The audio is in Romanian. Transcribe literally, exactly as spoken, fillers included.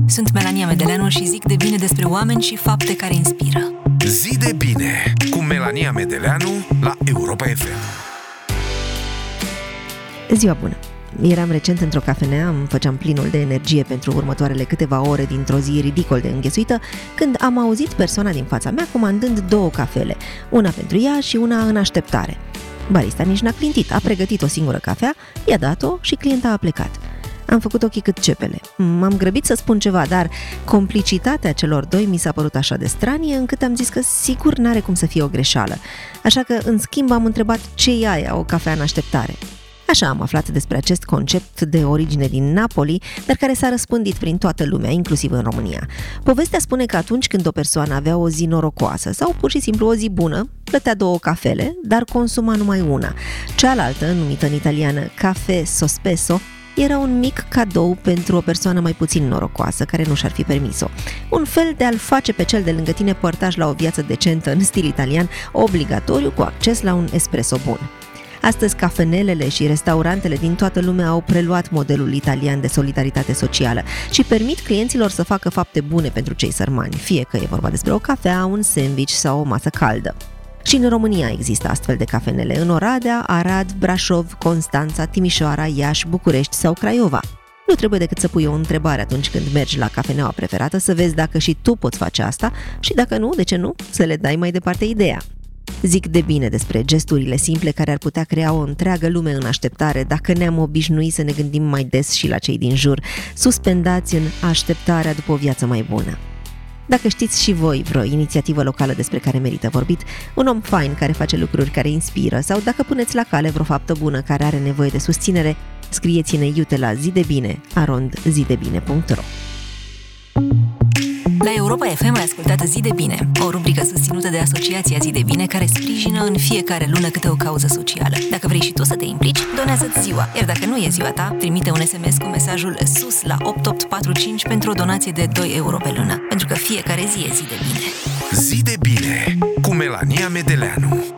Sunt Melania Medeleanu și zic de bine despre oameni și fapte care inspiră. Zi de bine cu Melania Medeleanu la Europa F M. Ziua bună! Eram recent într-o cafenea, îmi făceam plinul de energie pentru următoarele câteva ore dintr-o zi ridicol de înghesuită, când am auzit persoana din fața mea comandând două cafele, una pentru ea și una în așteptare. Barista nici n-a clintit, a pregătit o singură cafea, i-a dat-o și clienta a plecat. Am făcut ochii cât cepele. M-am grăbit să spun ceva, dar complicitatea celor doi mi s-a părut așa de stranie încât am zis că sigur n-are cum să fie o greșeală. Așa că, în schimb, am întrebat ce e aia, o cafea în așteptare. Așa am aflat despre acest concept de origine din Napoli, dar care s-a răspândit prin toată lumea, inclusiv în România. Povestea spune că atunci când o persoană avea o zi norocoasă sau pur și simplu o zi bună, plătea două cafele, dar consuma numai una. Cealaltă, numită în italiană caffè sospeso, era un mic cadou pentru o persoană mai puțin norocoasă, care nu și-ar fi permis-o. Un fel de a-l face pe cel de lângă tine părtaș la o viață decentă în stil italian, obligatoriu, cu acces la un espresso bun. Astăzi, cafenelele și restaurantele din toată lumea au preluat modelul italian de solidaritate socială și permit clienților să facă fapte bune pentru cei sărmani, fie că e vorba despre o cafea, un sandwich sau o masă caldă. Și în România există astfel de cafenele în Oradea, Arad, Brașov, Constanța, Timișoara, Iași, București sau Craiova. Nu trebuie decât să pui o întrebare atunci când mergi la cafeneaua preferată, să vezi dacă și tu poți face asta și dacă nu, de ce nu, să le dai mai departe ideea. Zic de bine despre gesturile simple care ar putea crea o întreagă lume în așteptare dacă ne-am obișnuit să ne gândim mai des și la cei din jur, suspendați în așteptarea după o viață mai bună. Dacă știți și voi vreo inițiativă locală despre care merită vorbit, un om fain care face lucruri care inspiră sau dacă puneți la cale vreo faptă bună care are nevoie de susținere, scrieți-ne iute la zidebine arond zidebine punct ro. La Europa F M ai ascultat Zi de Bine, o rubrică susținută de Asociația Zi de Bine, care sprijină în fiecare lună câte o cauză socială. Dacă vrei și tu să te implici, donează-ți ziua, iar dacă nu e ziua ta, trimite un S M S cu mesajul SUS la opt opt patru cinci pentru o donație de doi euro pe lună, pentru că fiecare zi e zi de bine. Zi de bine cu Melania Medeleanu.